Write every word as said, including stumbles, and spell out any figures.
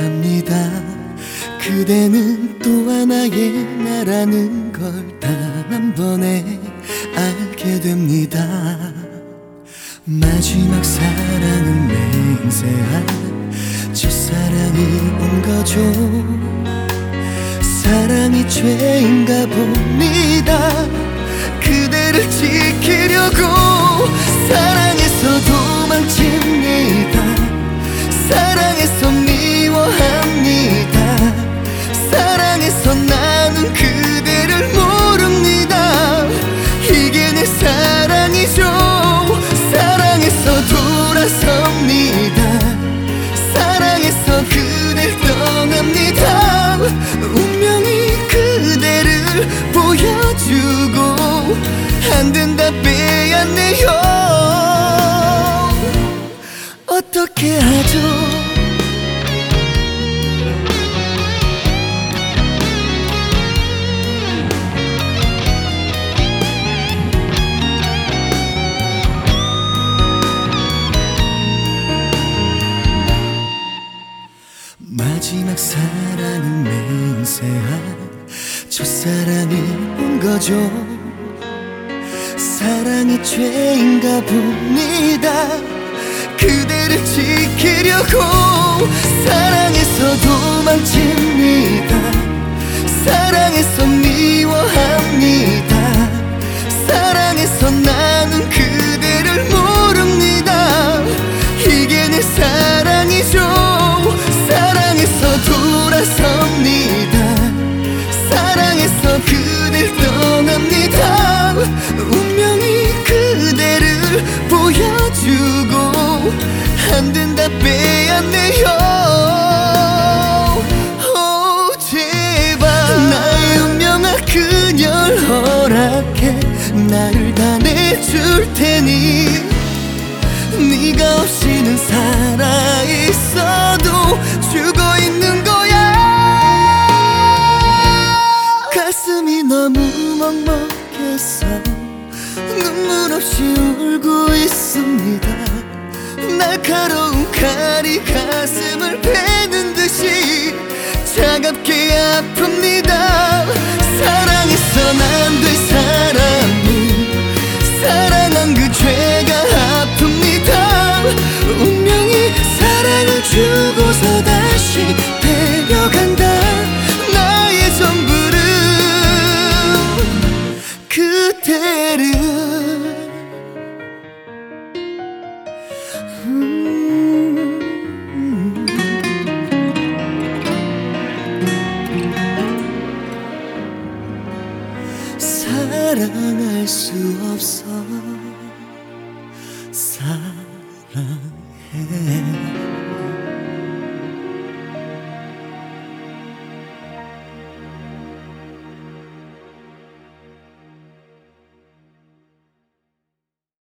합니다. 그대는 또 하나의 나라는 걸 단 한 번에 알게 됩니다. 마지막 사랑은 맹세한 첫사랑이 온 거죠. 사랑이 죄인가 봅니다. 그대를 지키려고 사랑해서 도망칩니다. 사랑해서 미워합니다. 사랑해서 나는 그대를 모릅니다. 이게 내 사랑이죠. 사랑해서 돌아섭니다. 사랑해서 그댈 떠납니다. 운명이 그대를 보여주고 안 된다 빼앗네요. 어떻게 하죠? 마지막 사랑은 맹세한 첫사랑이 온 거죠. 사랑이 죄인가 봅니다. 그대를 지키려고 사랑해서 도망칩니다. 사랑해서 미워합니다. 사랑해서 나는 그대를 모릅니다. 이게 내 사랑이죠. 사랑해서 돌아섭니다. 사랑해서 그댈 떠납니다. 운명이 그대를 보여주고 안 된다 빼앗네요. 오 제발 나의 운명아 그녀를 허락해. 나를 다 내줄 테니 네가 없이는 살아있어도 죽어있는 거야. 가슴이 너무 먹먹해서 눈물 없이 울고 있습니다. 날카로운 칼이 가슴을 베는 듯이 차갑게 아픕니다. 사랑했선 안 될 사람이 사랑한 그 죄가 아픕니다. 운명이 사랑을 주고서 다시 데려간다. 나의 전부를 그대를 음 사랑할 수 없어. 사랑해